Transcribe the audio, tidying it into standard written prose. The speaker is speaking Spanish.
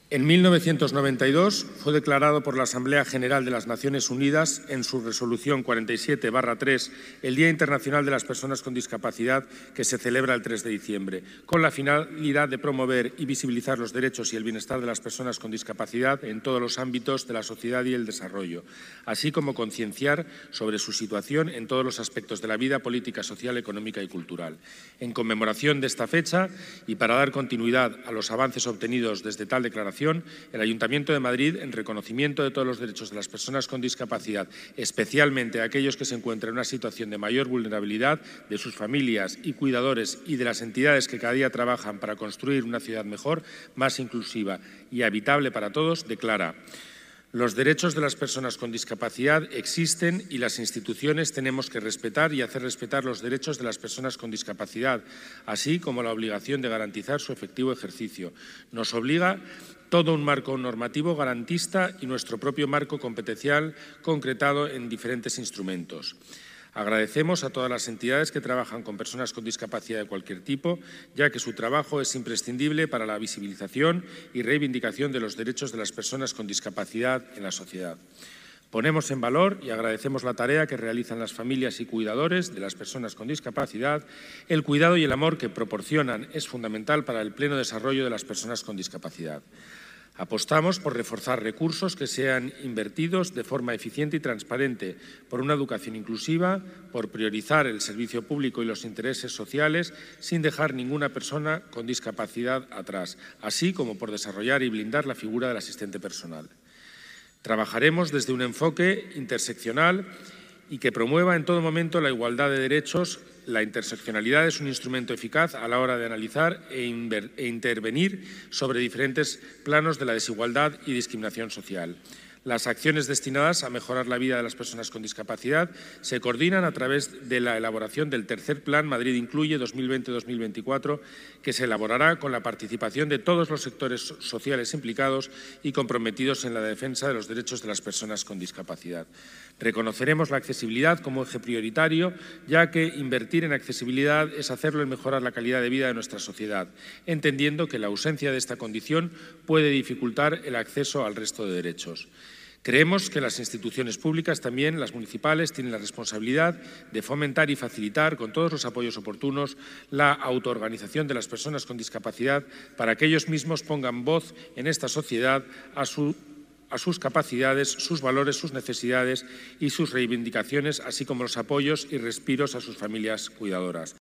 En 1992 fue declarado por la Asamblea General de las Naciones Unidas, en su resolución 47/3, el Día Internacional de las Personas con Discapacidad, que se celebra el 3 de diciembre, con la finalidad de promover y visibilizar los derechos y el bienestar de las personas con discapacidad en todos los ámbitos de la sociedad y el desarrollo, así como concienciar sobre su situación en todos los aspectos de la vida política, social, económica y cultural. En conmemoración de esta fecha y para dar continuidad a los avances obtenidos desde tal declaración, el Ayuntamiento de Madrid, en reconocimiento de todos los derechos de las personas con discapacidad, especialmente aquellos que se encuentran en una situación de mayor vulnerabilidad, de sus familias y cuidadores y de las entidades que cada día trabajan para construir una ciudad mejor, más inclusiva y habitable para todos, declara: los derechos de las personas con discapacidad existen y las instituciones tenemos que respetar y hacer respetar los derechos de las personas con discapacidad, así como la obligación de garantizar su efectivo ejercicio. Nos obliga todo un marco normativo garantista y nuestro propio marco competencial concretado en diferentes instrumentos. Agradecemos a todas las entidades que trabajan con personas con discapacidad de cualquier tipo, ya que su trabajo es imprescindible para la visibilización y reivindicación de los derechos de las personas con discapacidad en la sociedad. Ponemos en valor y agradecemos la tarea que realizan las familias y cuidadores de las personas con discapacidad. El cuidado y el amor que proporcionan es fundamental para el pleno desarrollo de las personas con discapacidad. Apostamos por reforzar recursos que sean invertidos de forma eficiente y transparente, por una educación inclusiva, por priorizar el servicio público y los intereses sociales sin dejar ninguna persona con discapacidad atrás, así como por desarrollar y blindar la figura del asistente personal. Trabajaremos desde un enfoque interseccional y que promueva en todo momento la igualdad de derechos. La interseccionalidad es un instrumento eficaz a la hora de analizar e intervenir sobre diferentes planos de la desigualdad y discriminación social. Las acciones destinadas a mejorar la vida de las personas con discapacidad se coordinan a través de la elaboración del tercer Plan Madrid Incluye 2020-2024, que se elaborará con la participación de todos los sectores sociales implicados y comprometidos en la defensa de los derechos de las personas con discapacidad. Reconoceremos la accesibilidad como eje prioritario, ya que invertir en accesibilidad es hacerlo en mejorar la calidad de vida de nuestra sociedad, entendiendo que la ausencia de esta condición puede dificultar el acceso al resto de derechos. Creemos que las instituciones públicas, también las municipales, tienen la responsabilidad de fomentar y facilitar, con todos los apoyos oportunos, la autoorganización de las personas con discapacidad para que ellos mismos pongan voz en esta sociedad a sus capacidades, sus valores, sus necesidades y sus reivindicaciones, así como los apoyos y respiros a sus familias cuidadoras.